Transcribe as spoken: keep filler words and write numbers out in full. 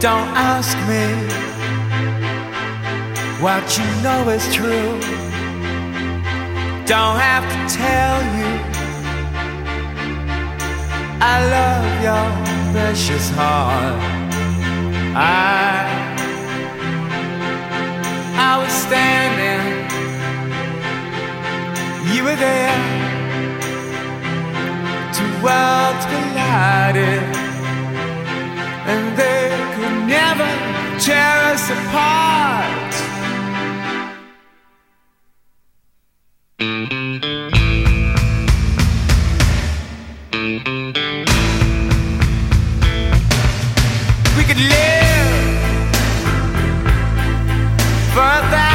Don't ask me what you know is true. Don't have to tell you I love your precious heart. I I was standing, you were there. Two worlds collided, and they could never tear us apart. We could live for a thousand